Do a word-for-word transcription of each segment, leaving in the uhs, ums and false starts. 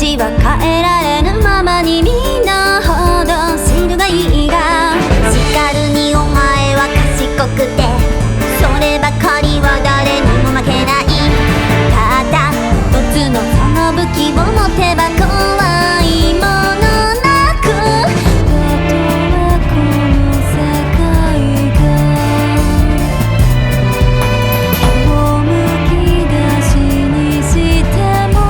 ちは変えられぬままにみんなほど知るがいいが、叱るにお前は賢くてそればかりは誰にも負けない。ただ一つのその武器を持てば怖いものなく、たとえこの世界が赴き出しにしても、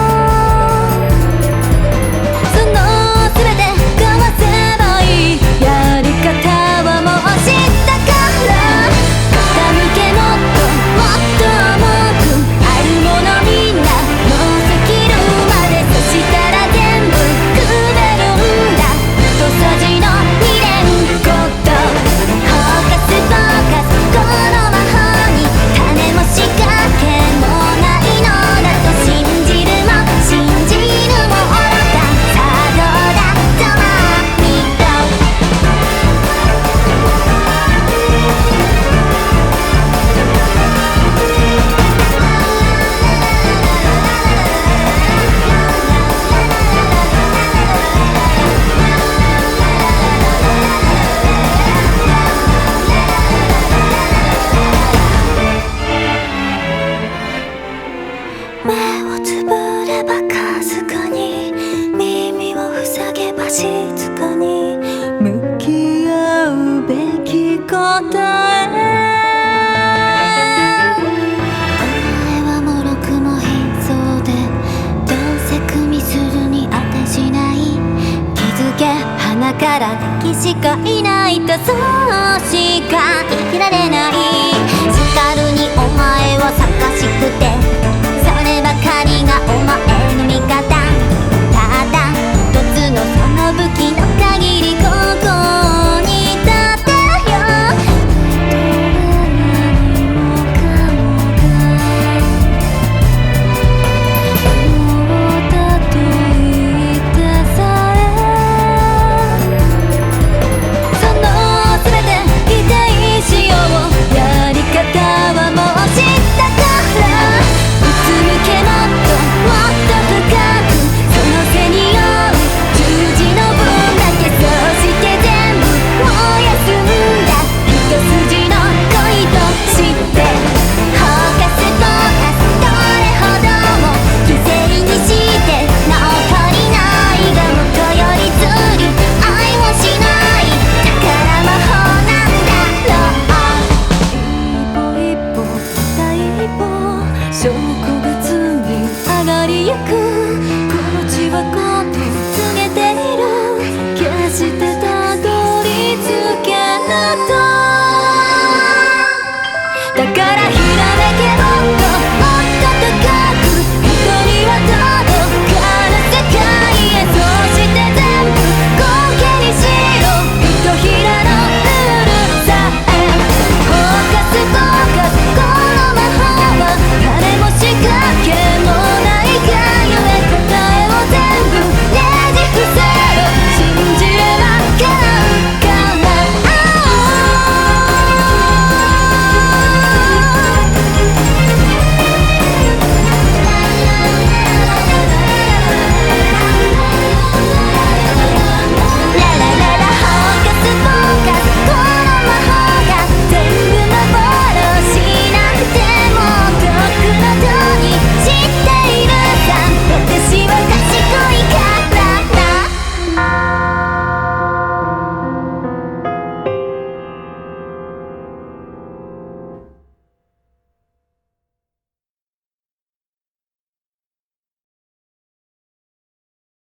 その全てかわせばいいやり方はもう知ったから、傾けもっともっと重くあるものみんな乗せきるまで、そしたら全部くべるんだ。一筋の二連コットフォーカスフォーカス、この魔法に種も仕掛けもないのだと信じるも信じるも愚か。さあどうだざまあみろ。目をつぶればかすかに、耳を塞げば静かに向き合うべき答え。お前はもろくも貧相でどうせ組みするにあてしない。気づけ鼻から敵しかいないとそうしか生きられない。叱るにお前は賢しくてそればかりがお前の味方。ただ一つのその武器の限りここに立てよ。何もかもがそうだと言ってさえ、その全て否定しよう。やり方はもう知ったから、うつむけもっともっと深くその背に負う十字の分だけ、そうして全部燃やすんだ。一筋の恋としてフォーカスフォーカス、どれほども犠牲にして残りないが、元よりずり愛もしない宝魔法なんだろう。一歩一歩第一歩、証拠が積み上がりゆく